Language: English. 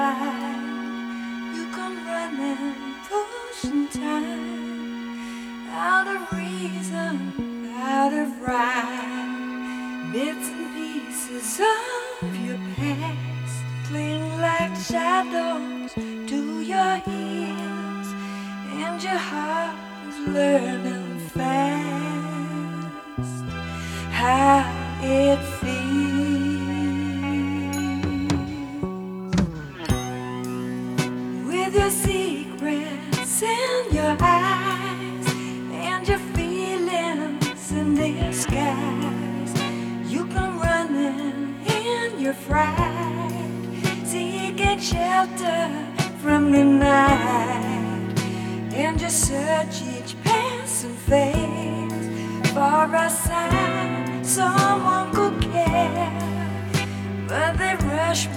hide. You come running, pushing time, out of reason, out of rhyme. Bits and pieces of your past cling like shadows to your heels, and your heart is learning fast how it feels. With your secrets in your eyes and your feelings in disguise, you come running in your fright, seeking shelter from the night, and you search each passing face for a sign someone could care, but they rush